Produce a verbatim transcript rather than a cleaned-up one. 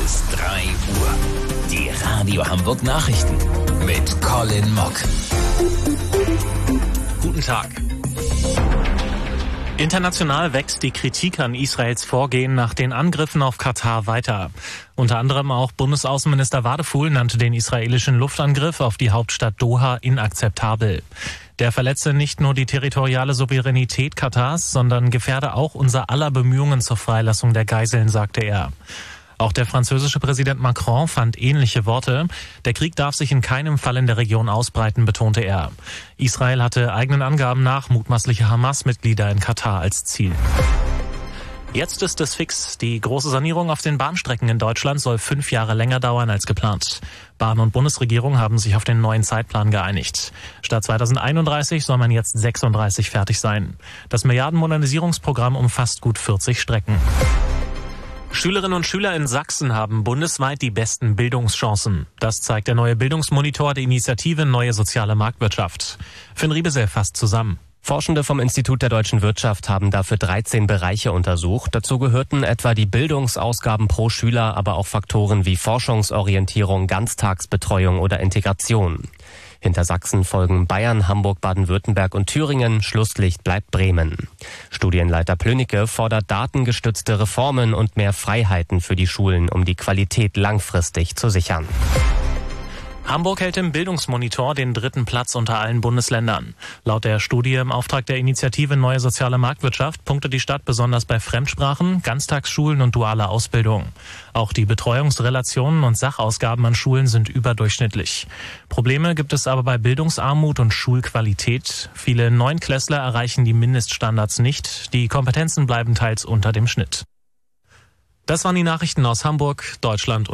bis drei Uhr. Die Radio Hamburg Nachrichten mit Colin Mock. Guten Tag. International wächst die Kritik an Israels Vorgehen nach den Angriffen auf Katar weiter. Unter anderem auch Bundesaußenminister Wadefuhl nannte den israelischen Luftangriff auf die Hauptstadt Doha inakzeptabel. Der verletze nicht nur die territoriale Souveränität Katars, sondern gefährde auch unser aller Bemühungen zur Freilassung der Geiseln, sagte er. Auch der französische Präsident Macron fand ähnliche Worte. Der Krieg darf sich in keinem Fall in der Region ausbreiten, betonte er. Israel hatte eigenen Angaben nach mutmaßliche Hamas-Mitglieder in Katar als Ziel. Jetzt ist es fix. Die große Sanierung auf den Bahnstrecken in Deutschland soll fünf Jahre länger dauern als geplant. Bahn- und Bundesregierung haben sich auf den neuen Zeitplan geeinigt. Statt zweitausendeinunddreißig soll man jetzt sechsunddreißig fertig sein. Das Milliardenmodernisierungsprogramm umfasst gut vierzig Strecken. Schülerinnen und Schüler in Sachsen haben bundesweit die besten Bildungschancen. Das zeigt der neue Bildungsmonitor der Initiative Neue Soziale Marktwirtschaft. Finn Riebesel fasst zusammen. Forschende vom Institut der deutschen Wirtschaft haben dafür dreizehn Bereiche untersucht. Dazu gehörten etwa die Bildungsausgaben pro Schüler, aber auch Faktoren wie Forschungsorientierung, Ganztagsbetreuung oder Integration. Hinter Sachsen folgen Bayern, Hamburg, Baden-Württemberg und Thüringen. Schlusslicht bleibt Bremen. Studienleiter Plönicke fordert datengestützte Reformen und mehr Freiheiten für die Schulen, um die Qualität langfristig zu sichern. Hamburg hält im Bildungsmonitor den dritten Platz unter allen Bundesländern. Laut der Studie im Auftrag der Initiative Neue Soziale Marktwirtschaft punktet die Stadt besonders bei Fremdsprachen, Ganztagsschulen und dualer Ausbildung. Auch die Betreuungsrelationen und Sachausgaben an Schulen sind überdurchschnittlich. Probleme gibt es aber bei Bildungsarmut und Schulqualität. Viele Neunklässler erreichen die Mindeststandards nicht. Die Kompetenzen bleiben teils unter dem Schnitt. Das waren die Nachrichten aus Hamburg, Deutschland und